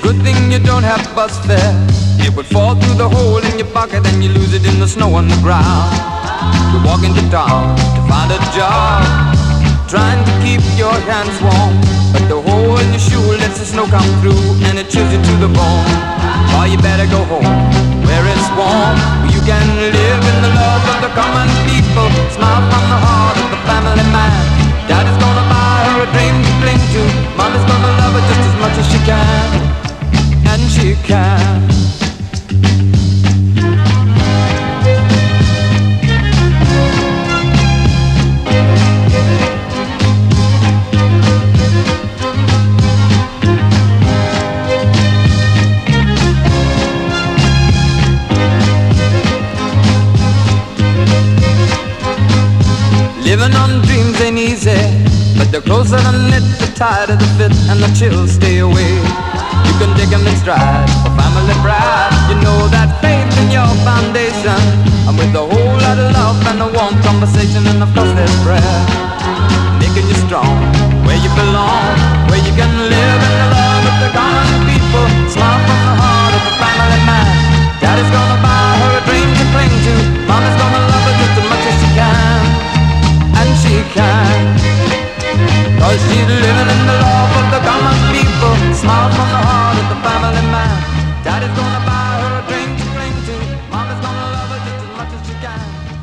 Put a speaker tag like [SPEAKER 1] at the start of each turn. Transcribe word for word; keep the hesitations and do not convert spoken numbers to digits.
[SPEAKER 1] Good thing you don't have bus fare. It would fall through the hole in your pocket and you lose it in the snow on the ground. You walk into town to find a job, trying to keep your hands warm, but the hole in your shoe lets the snow come through and it chills you to the bone. Oh, you better go home where it's warm, where you can live in the love of the common people. Smile from the heart of the family man. Daddy's gonna buy her a dream to cling to. Mommy's gonna love her just as much as she can, and she can. Living on dreams ain't easy, but the closer the knit, the tighter the fit, and the chills stay away. You can take them in stride for family pride. You know that faith in your foundation, and with a whole lot of love and a warm conversation, and of course there's prayer, making you strong where you belong, where you can live in the love of the common people. Smile from the heart of the family man. Daddy's gonna buy her a dream to cling to. Mommy's gonna love her just as much as she can, and she can, 'cause she's living in the love of the common people. Smile from the heart of the family man. Daddy's gonna buy her a drink to cling to. Mommy's gonna love her just as much as she can.